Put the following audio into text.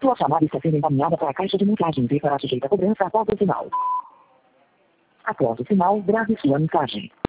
Sua chamada está sendo encaminhada para a caixa de mensagens e será sujeita a cobrança após o sinal. Após o sinal, grave sua mensagem.